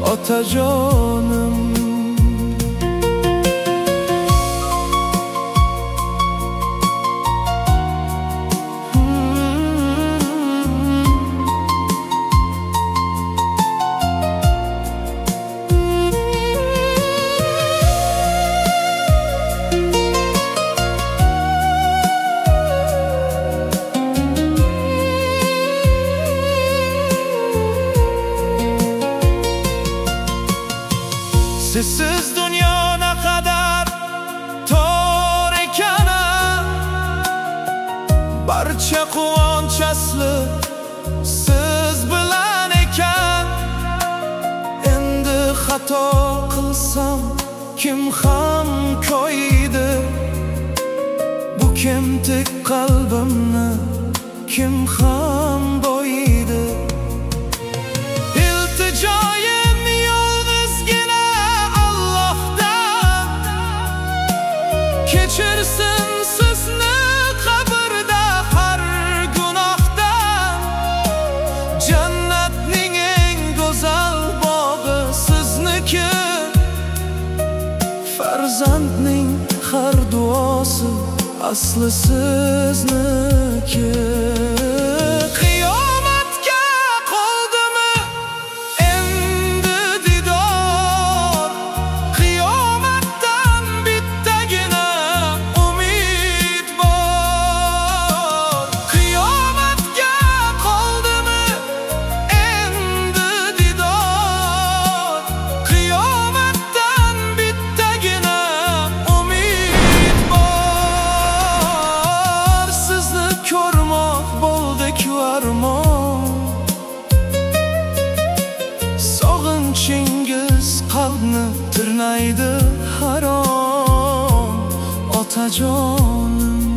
otajonim. Sizsiz dünya ne kadar tor ekana, barcha quvonch asli siz bilan ekan. Endi xato qilsam kim ham koydi, bu kemtik qalbimni kim ham boyidi. İltijoyim yolg'izgina Allohdan, kechirsin sizni qabrda har gunohdan. Jannatning eng go'zal bog'i sizniki, farzandning har duosi asli sizniki. Qiyomatga qoldimi endi didor, qiyomatdan bittagina umid bor. Qiyomatga qoldimi endi didor, qiyomatdan bittagina umid bor. Sizni ko'rmoq bo'ldi-ku armon, sog'inchingiz qalbni tirnaydi harom, otajonim.